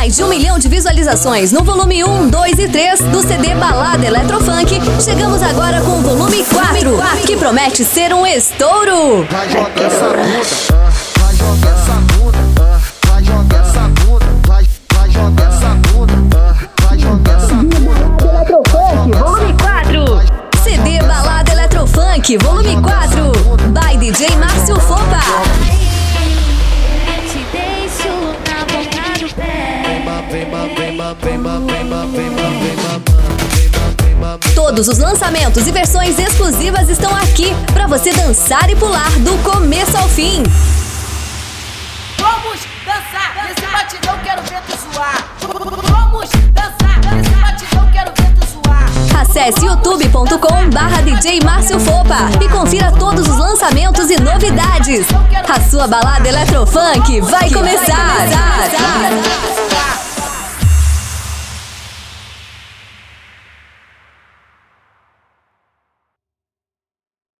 mais de 1 milhão de visualizações no volume 1, 2 e 3 do CD Balada Eletrofunk, chegamos agora com o volume 4, que promete ser um estouro. Vai jogar essa bunda, vai jogar essa bunda, vai jogar essa bunda, vai jogar essa bunda, vai jogar essa bunda. Eletrofunk, volume 4. CD Balada Eletrofunk, volume 4, by DJ Márcio Fopa. Todos os lançamentos e versões exclusivas estão aqui pra você dançar e pular do começo ao fim. Vamos dançar nesse batidão, quero ver tu suar. Vamos dançar nesse batidão, quero ver tu suar. Acesse youtube.com/DJ Márcio Fopa e confira todos os lançamentos e novidades. A sua balada Eletrofunk vai começar.